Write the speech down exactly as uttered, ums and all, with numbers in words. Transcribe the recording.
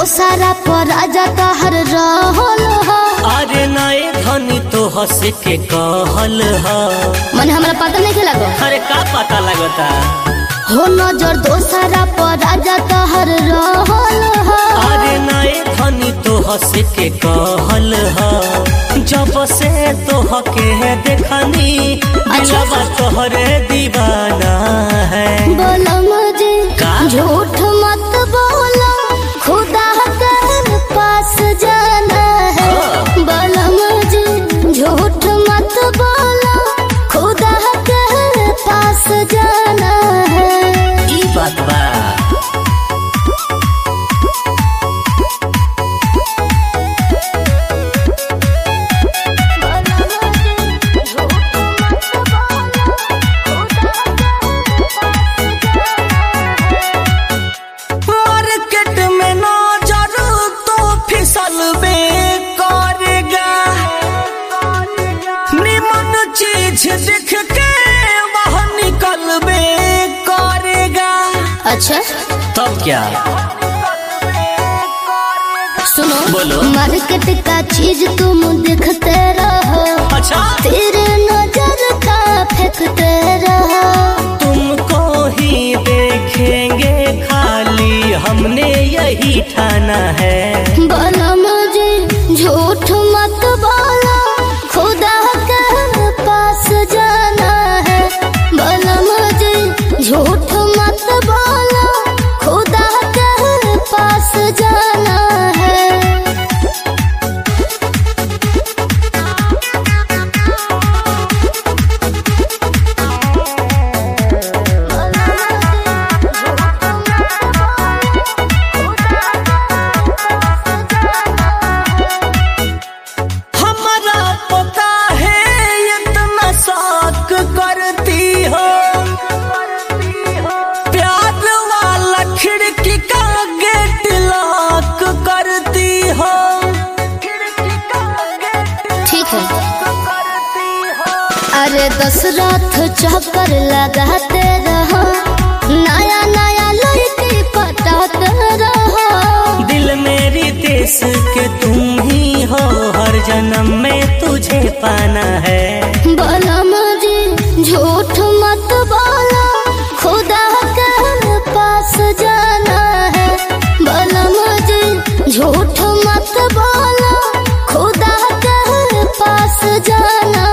दोसारा पर राजा तहर रहल हा। अरे नए धनी तो हंस के कहल हा। मन हमरा पता नहीं खेला गो। अरे का पता लगता हो नजर दोसारा पर राजा तहर रहल हा। अरे नए धनी तो हंस के कहल हा। जब से तो हके देखनी दिलवा तोहरे दीवाना है। बोलो मुझे झूठ मत बोलो, खुदा के पास जाना है। बोलो मुझे झूठ मत बोलो, खुदा के पास जाना है। ई बात बा चीज देख के बाहर निकल बे करेगा। अच्छा तब क्या सुनो बोलो। मार्केट का चीज तुम देखते रहो। अच्छा तेरे नजर का फेंकते रहो। तुमको ही देखेंगे खाली हमने यही ठाना है। बोलो मुझे झूठ मत बोलो, खुदा के पास जाना है। बोलो मुझे झूठ मत बोलो, खुदा के पास जाना है। करती हो प्यार वाला खिड़की का गेट लॉक करती हो। ठीक है अरे दशरथ चक्कर लगाते रहो, नया नया लड़की पटाते रहो। दिल मेरी देश के तुम ही हो, हर जन्म में तुझे पाना है। बोलो मुझे झूठ मत बोलो, खुदा के पास जाना है। बोलो मुझे झूठ मत बोलो, खुदा के पास जाना